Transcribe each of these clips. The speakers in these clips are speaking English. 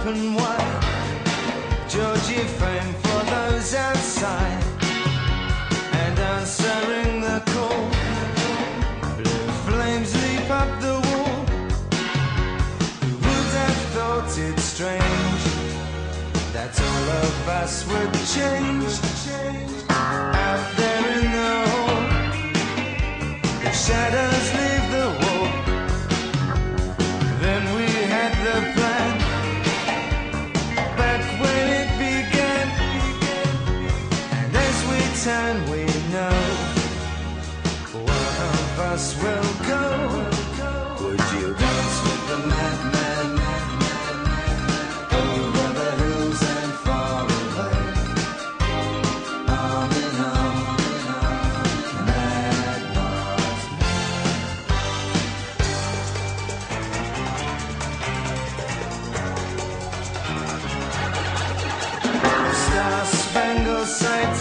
open wide. Georgie fame for those outside, and answering the call, blue flames leap up the wall. Who would have thought it strange that all of us would change? Out there in the hall, the shadows leave the wall. Then we had the plan, back when it began. And as we turn, we know one of us will go. Would you dance with the madman over the hills and far away? Arm in arm, mad North. Star-spangled sight,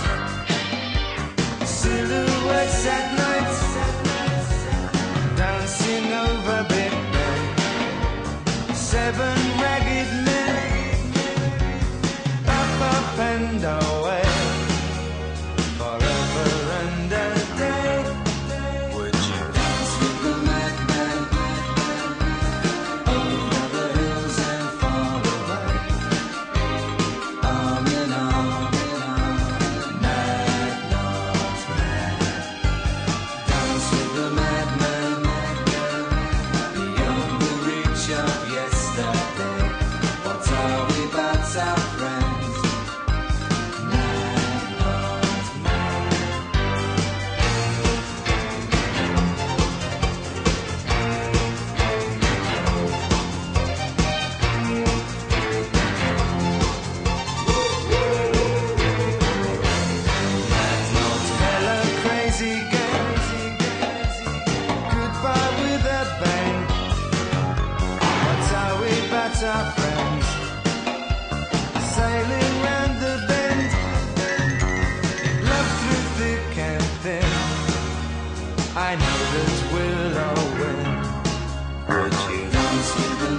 silhouettes at night, dancing over Big Ben. 7 ragged men, up and away, forever and a day. Would you dance with the madman over the hills and far away? Arm in arm, mad North man. Dance with the madman beyond the reach of yesterday. What are we but our friends? Mad North man. Hella crazy gang, goodbye with a bang. What are we but our friends? Sailing round the bend, love through thick and thin. I know that we'll all win. Would you dance with the